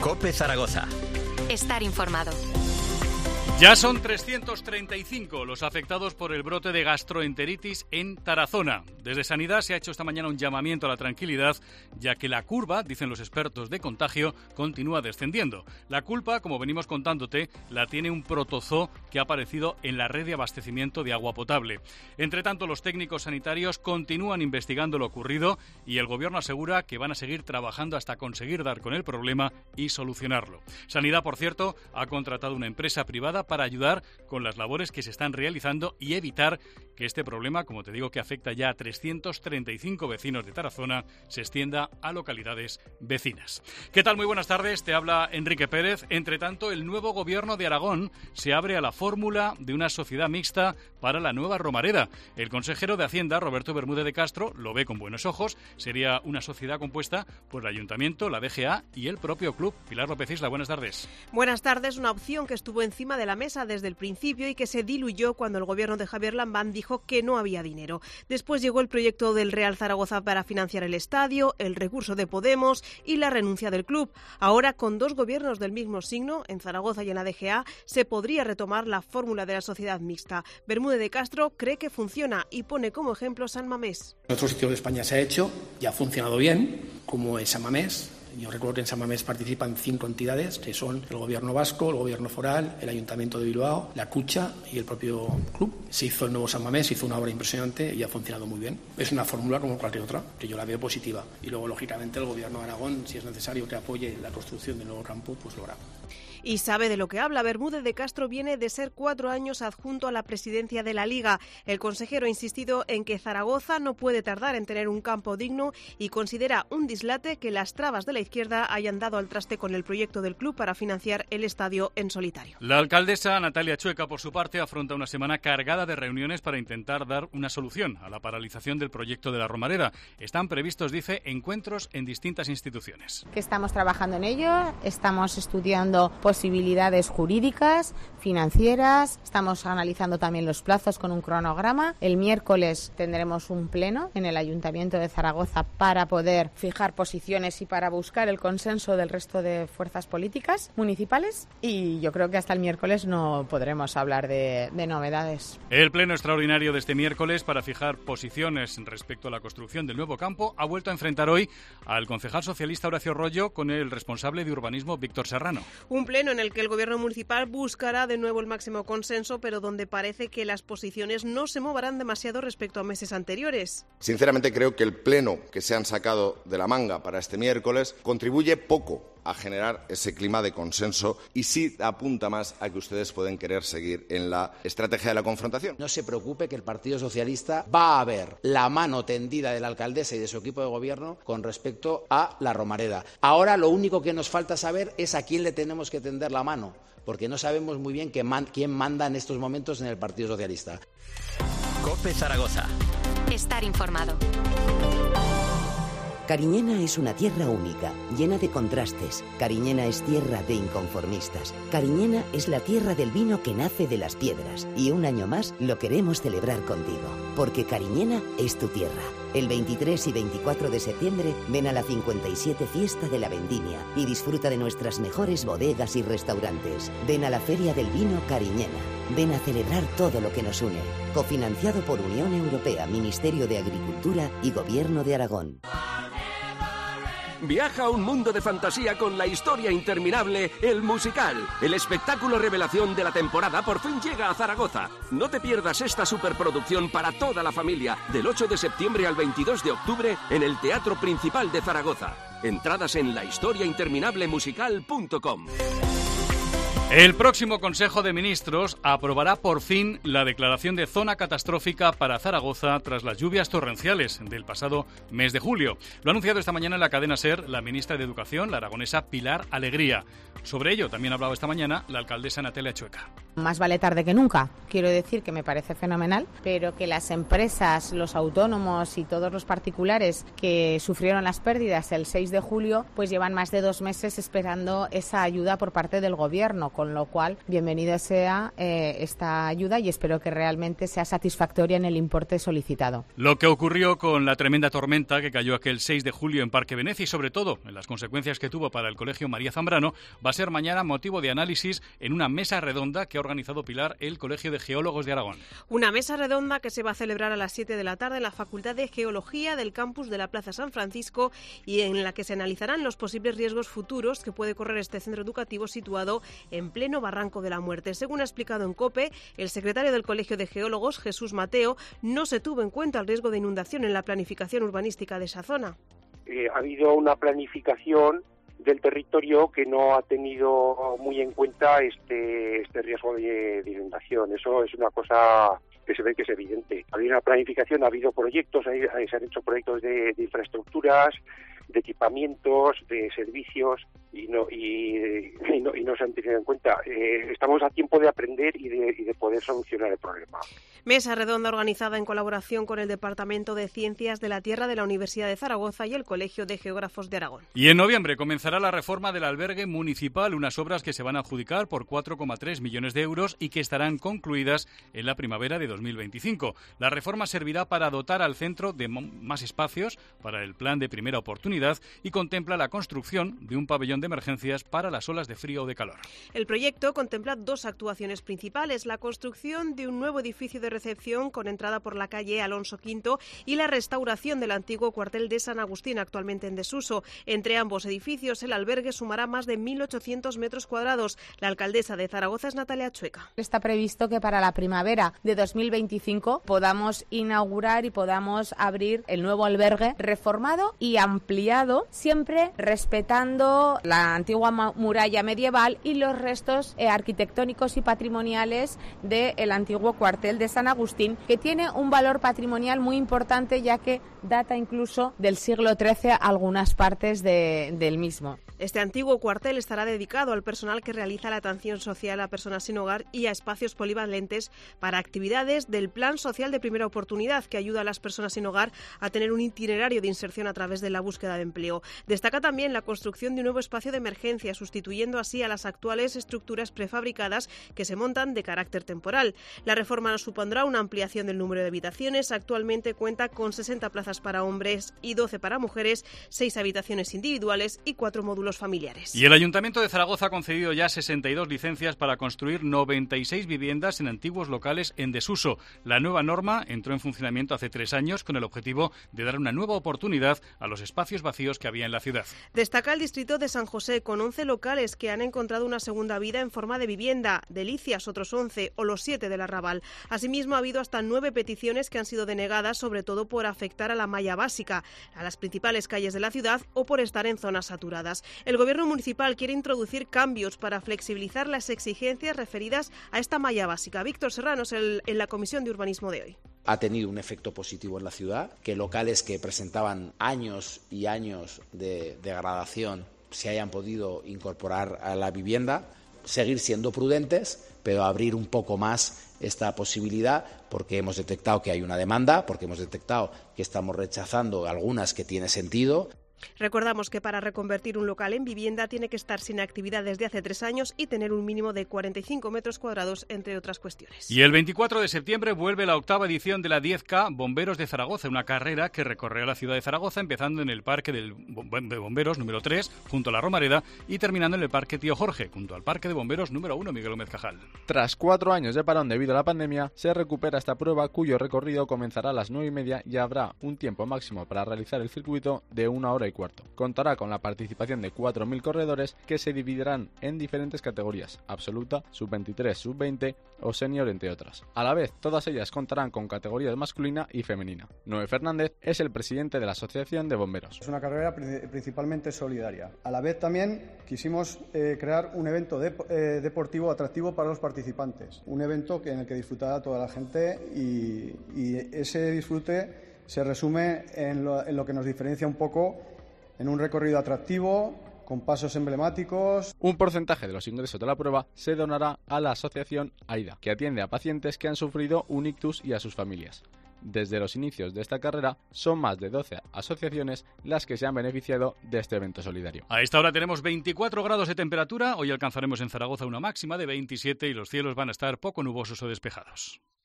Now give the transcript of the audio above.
COPE Zaragoza. Estar informado. Ya son 335 los afectados por el brote de gastroenteritis en Tarazona. Desde Sanidad se ha hecho esta mañana un llamamiento a la tranquilidad, ya que la curva, dicen los expertos de contagio, continúa descendiendo. La culpa, como venimos contándote, la tiene un protozoo que ha aparecido en la red de abastecimiento de agua potable. Entre tanto, los técnicos sanitarios continúan investigando lo ocurrido y el Gobierno asegura que van a seguir trabajando hasta conseguir dar con el problema y solucionarlo. Sanidad, por cierto, ha contratado una empresa privada para ayudar con las labores que se están realizando y evitar que este problema, como te digo, que afecta ya a 335 vecinos de Tarazona, se extienda a localidades vecinas. ¿Qué tal? Muy buenas tardes, te habla Enrique Pérez. Entre tanto, el nuevo Gobierno de Aragón se abre a la fórmula de una sociedad mixta para la nueva Romareda. El consejero de Hacienda, Roberto Bermúdez de Castro, lo ve con buenos ojos. Sería una sociedad compuesta por el Ayuntamiento, la DGA y el propio club. Pilar López Isla, buenas tardes. Buenas tardes. Una opción que estuvo encima de la mesa desde el principio y que se diluyó cuando el Gobierno de Javier Lambán dijo que no había dinero. Después llegó el proyecto del Real Zaragoza para financiar el estadio, el recurso de Podemos y la renuncia del club. Ahora, con dos gobiernos del mismo signo, en Zaragoza y en la DGA, se podría retomar la fórmula de la sociedad mixta. Bermúdez de Castro cree que funciona y pone como ejemplo San Mamés. En otros sitios de España se ha hecho y ha funcionado bien, como es San Mamés. Yo recuerdo que en San Mamés participan 5 entidades, que son el Gobierno vasco, el Gobierno foral, el Ayuntamiento de Bilbao, la Cucha y el propio club. Se hizo el nuevo San Mamés, se hizo una obra impresionante y ha funcionado muy bien. Es una fórmula como cualquier otra, que yo la veo positiva. Y luego, lógicamente, el Gobierno de Aragón, si es necesario que apoye la construcción del nuevo campo, pues lo hará. Y sabe de lo que habla. Bermúdez de Castro viene de ser 4 años adjunto a la presidencia de la Liga. El consejero ha insistido en que Zaragoza no puede tardar en tener un campo digno y considera un dislate que las trabas de la izquierda hayan dado al traste con el proyecto del club para financiar el estadio en solitario. La alcaldesa Natalia Chueca, por su parte, afronta una semana cargada de reuniones para intentar dar una solución a la paralización del proyecto de la Romareda. Están previstos, dice, encuentros en distintas instituciones. Que estamos trabajando en ello, estamos estudiando posibilidades jurídicas, financieras, estamos analizando también los plazos con un cronograma. El miércoles tendremos un pleno en el Ayuntamiento de Zaragoza para poder fijar posiciones y para buscar el consenso del resto de fuerzas políticas municipales y yo creo que hasta el miércoles no podremos hablar de novedades. El pleno extraordinario de este miércoles para fijar posiciones respecto a la construcción del nuevo campo ha vuelto a enfrentar hoy al concejal socialista Horacio Rollo con el responsable de urbanismo Víctor Serrano. Un pleno en el que el Gobierno municipal buscará de nuevo el máximo consenso, pero donde parece que las posiciones no se moverán demasiado respecto a meses anteriores. Sinceramente creo que el pleno que se han sacado de la manga para este miércoles contribuye poco a generar ese clima de consenso y sí apunta más a que ustedes pueden querer seguir en la estrategia de la confrontación. No se preocupe que el Partido Socialista va a ver la mano tendida de la alcaldesa y de su equipo de gobierno con respecto a la Romareda. Ahora lo único que nos falta saber es a quién le tenemos que tender la mano, porque no sabemos muy bien quién manda en estos momentos en el Partido Socialista. COPE Zaragoza. Estar informado. Cariñena es una tierra única, llena de contrastes. Cariñena es tierra de inconformistas. Cariñena es la tierra del vino que nace de las piedras. Y un año más lo queremos celebrar contigo, porque Cariñena es tu tierra. El 23 y 24 de septiembre ven a la 57 Fiesta de la Vendimia y disfruta de nuestras mejores bodegas y restaurantes. Ven a la Feria del Vino Cariñena. Ven a celebrar todo lo que nos une. Cofinanciado por Unión Europea, Ministerio de Agricultura y Gobierno de Aragón. Viaja a un mundo de fantasía con la historia interminable El Musical. El espectáculo revelación de la temporada por fin llega a Zaragoza. No te pierdas esta superproducción para toda la familia del 8 de septiembre al 22 de octubre en el Teatro Principal de Zaragoza. Entradas en lahistoriainterminablemusical.com. El próximo Consejo de Ministros aprobará por fin la declaración de zona catastrófica para Zaragoza tras las lluvias torrenciales del pasado mes de julio. Lo ha anunciado esta mañana en la cadena SER la ministra de Educación, la aragonesa Pilar Alegría. Sobre ello también ha hablado esta mañana la alcaldesa Natalia Chueca. Más vale tarde que nunca. Quiero decir que me parece fenomenal, pero que las empresas, los autónomos y todos los particulares que sufrieron las pérdidas el 6 de julio, pues llevan más de 2 meses esperando esa ayuda por parte del Gobierno, con lo cual bienvenido sea esta ayuda y espero que realmente sea satisfactoria en el importe solicitado. Lo que ocurrió con la tremenda tormenta que cayó aquel 6 de julio en Parque Venecia y sobre todo en las consecuencias que tuvo para el Colegio María Zambrano va a ser mañana motivo de análisis en una mesa redonda que ha organizado Pilar el Colegio de Geólogos de Aragón. Una mesa redonda que se va a celebrar a las 7 de la tarde en la Facultad de Geología del campus de la Plaza San Francisco y en la que se analizarán los posibles riesgos futuros que puede correr este centro educativo situado en pleno Barranco de la Muerte. Según ha explicado en COPE, el secretario del Colegio de Geólogos, Jesús Mateo, no se tuvo en cuenta el riesgo de inundación en la planificación urbanística de esa zona. Ha habido una planificación del territorio que no ha tenido muy en cuenta este riesgo de inundación. Eso es una cosa que se ve que es evidente. Ha habido una planificación, ha habido proyectos, se han hecho proyectos de infraestructuras, de equipamientos, de servicios y no se han tenido en cuenta. Estamos a tiempo de aprender y de poder solucionar el problema. Mesa redonda organizada en colaboración con el Departamento de Ciencias de la Tierra de la Universidad de Zaragoza y el Colegio de Geógrafos de Aragón. Y en noviembre comenzará la reforma del albergue municipal, unas obras que se van a adjudicar por 4,3 millones de euros y que estarán concluidas en la primavera de 2025. La reforma servirá para dotar al centro de más espacios para el plan de primera oportunidad y contempla la construcción de un pabellón de emergencias para las olas de frío o de calor. El proyecto contempla dos actuaciones principales: la construcción de un nuevo edificio de recepción con entrada por la calle Alonso V y la restauración del antiguo cuartel de San Agustín, actualmente en desuso. Entre ambos edificios, el albergue sumará más de 1.800 metros cuadrados. La alcaldesa de Zaragoza es Natalia Chueca. Está previsto que para la primavera de 2025 podamos inaugurar y podamos abrir el nuevo albergue reformado y ampliado, siempre respetando la antigua muralla medieval y los restos arquitectónicos y patrimoniales del antiguo cuartel de San Agustín, que tiene un valor patrimonial muy importante ya que data incluso del siglo XIII algunas partes del mismo. Este antiguo cuartel estará dedicado al personal que realiza la atención social a personas sin hogar y a espacios polivalentes para actividades del Plan Social de Primera Oportunidad, que ayuda a las personas sin hogar a tener un itinerario de inserción a través de la búsqueda de empleo. Destaca también la construcción de un nuevo espacio de emergencia, sustituyendo así a las actuales estructuras prefabricadas que se montan de carácter temporal. La reforma nos supondrá una ampliación del número de habitaciones. Actualmente cuenta con 60 plazas para hombres y 12 para mujeres, 6 habitaciones individuales y 4 módulos familiares. Y el Ayuntamiento de Zaragoza ha concedido ya 62 licencias para construir 96 viviendas en antiguos locales en desuso. La nueva norma entró en funcionamiento hace 3 años con el objetivo de dar una nueva oportunidad a los espacios vacíos que había en la ciudad. Destaca el distrito de San José, con 11 locales que han encontrado una segunda vida en forma de vivienda, Delicias otros 11 o los 7 del Arrabal. Asimismo, ha habido hasta 9 peticiones que han sido denegadas, sobre todo por afectar a la malla básica, a las principales calles de la ciudad o por estar en zonas saturadas. El Gobierno municipal quiere introducir cambios para flexibilizar las exigencias referidas a esta malla básica. Víctor Serrano es en la Comisión de Urbanismo de hoy. Ha tenido un efecto positivo en la ciudad, que locales que presentaban años y años de degradación se hayan podido incorporar a la vivienda, seguir siendo prudentes, pero abrir un poco más esta posibilidad porque hemos detectado que hay una demanda, porque hemos detectado que estamos rechazando algunas que tiene sentido. Recordamos que para reconvertir un local en vivienda tiene que estar sin actividad desde hace 3 años y tener un mínimo de 45 metros cuadrados, entre otras cuestiones. Y el 24 de septiembre vuelve la 8ª edición de la 10K Bomberos de Zaragoza, una carrera que recorrerá la ciudad de Zaragoza empezando en el Parque de Bomberos número 3, junto a la Romareda, y terminando en el Parque Tío Jorge, junto al Parque de Bomberos número 1, Miguel Gómez Cajal. Tras 4 años de parón debido a la pandemia, se recupera esta prueba cuyo recorrido comenzará a las 9:30 y habrá un tiempo máximo para realizar el circuito de 1 hora y cuarto. Contará con la participación de 4.000 corredores que se dividirán en diferentes categorías: absoluta, sub-23, sub-20 o senior, entre otras. A la vez, todas ellas contarán con categorías masculina y femenina. Noé Fernández es el presidente de la Asociación de Bomberos. Es una carrera principalmente solidaria. A la vez también quisimos crear un evento deportivo atractivo para los participantes. Un evento en el que disfrutará toda la gente y ese disfrute se resume en lo que nos diferencia un poco, en un recorrido atractivo, con pasos emblemáticos. Un porcentaje de los ingresos de la prueba se donará a la asociación AIDA, que atiende a pacientes que han sufrido un ictus y a sus familias. Desde los inicios de esta carrera son más de 12 asociaciones las que se han beneficiado de este evento solidario. A esta hora tenemos 24 grados de temperatura, hoy alcanzaremos en Zaragoza una máxima de 27 y los cielos van a estar poco nubosos o despejados.